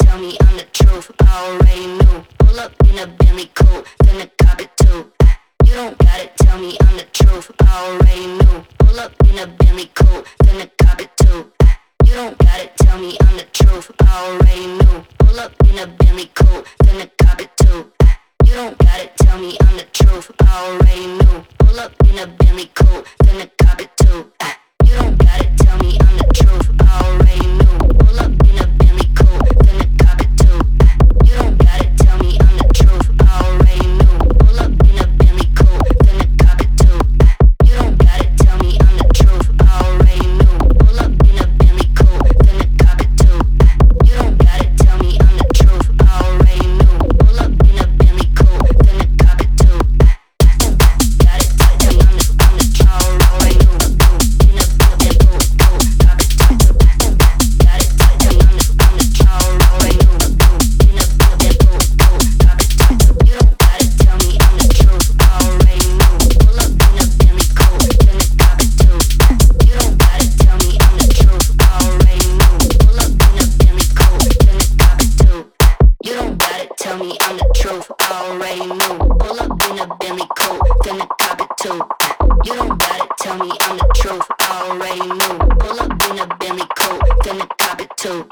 tell me I'm the truth. I already knew. Pull up in a Bentley coupe, finna cop it too. You don't gotta tell me I'm the truth. I already knew. Pull up in a Bentley coupe, finna cop it too. You don't gotta tell me I'm the truth. I already knew. Pull up in a Bentley coupe, finna cop it too. You don't gotta tell me I'm the truth. I already knew. Pull up in a Bentley coupe, finna cop it too. You don't gotta tell me I'm the truth. I already knew. Pull up in a Bentley coupe, finna cop it too. You don't gotta tell me I'm the truth. I already knew. Pull up in a Bentley coupe, finna cop it too. You don't gotta tell me I'm the truth. I already knew. Pull up in a Bentley coupe, finna cop it too. You don't gotta tell me I'm the truth. I already knew. Pull up in a Bentley coupe, finna cop it too. Gotta tell me I'm the truth. I already knew. In a Bentley coupe, cop it too. Gotta tell me I'm the truth. I already knew. In a Bentley coupe, cop it too. You don't gotta tell me I'm the truth. I already knew. Pull up in a Bentley coupe, finna cop it too. You don't gotta tell me I'm the truth. I already knew. Pull up in a Bentley coupe, finna cop it too. You don't gotta tell me I'm the truth. I already knew. Pull up in a Bentley coupe, finna cop it too. You don't gotta tell me I'm the truth. I already knew. Pull up in a Bentley coupe, finna cop it too.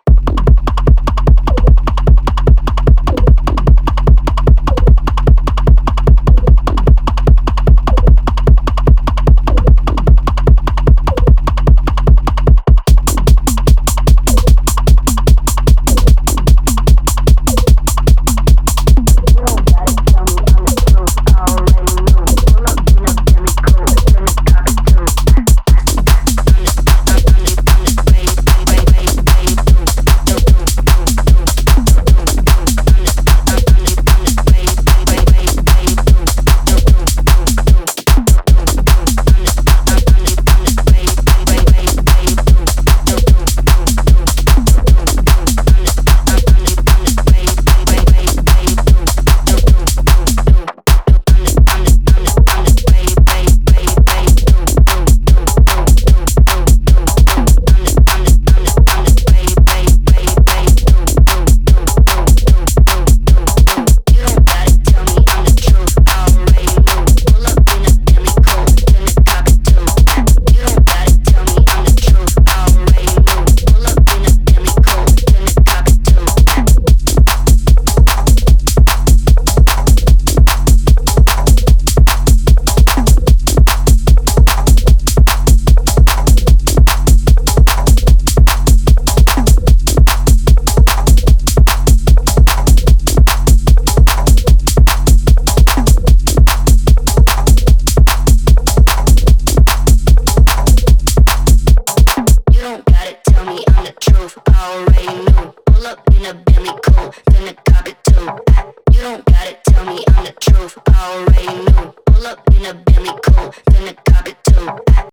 You don't gotta tell me I'm the truth. I already knew. Pull up in a Bentley coupe, finna cop it too.